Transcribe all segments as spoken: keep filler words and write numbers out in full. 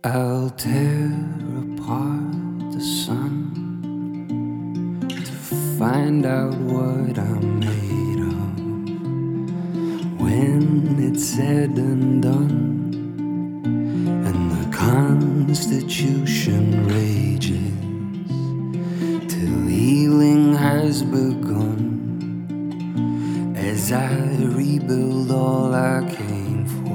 I'll tear apart the sun to find out what I'm made of. When it's said and done, and the Constitution rages till healing has begun, as I rebuild all I came for.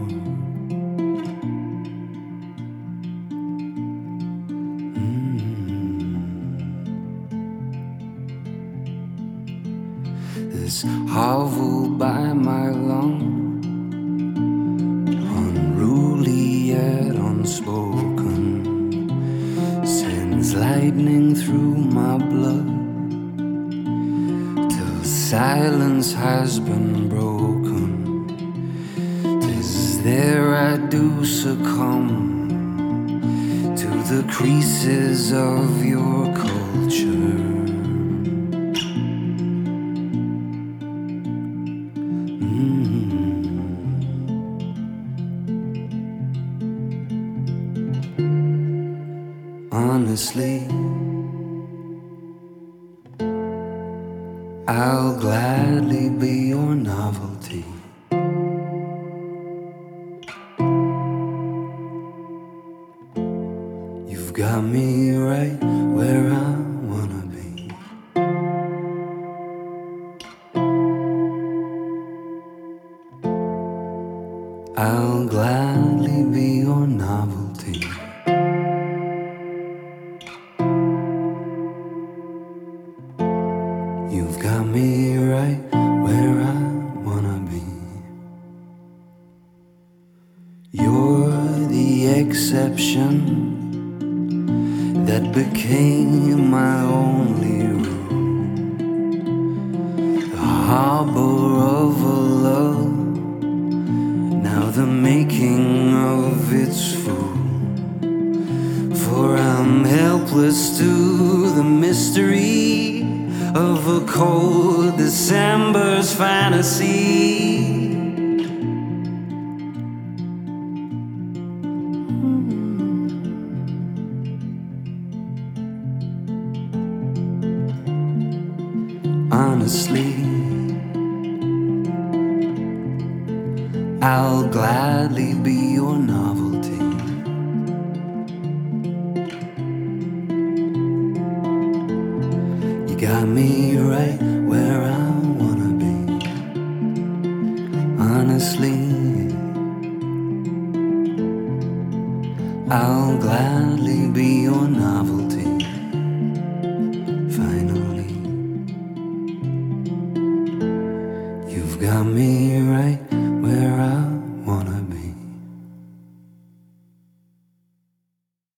This hovel by my lung, unruly yet unspoken, sends lightning through my blood till silence has been broken. 'Tis there I do succumb to the creases of your culture. Honestly, I'll gladly be your novelty. You've got me right where I wanna be. I'll gladly be your novelty. You've got me right where I wanna be. You're the exception that became my only rule, the harbor of a love, now the making of its fool. For I'm helpless to the mystery of a cold December's fantasy. Honestly, I'll gladly be your novelty. You got me right where I wanna be. Honestly, I'll gladly be your novelty. Finally, you've got me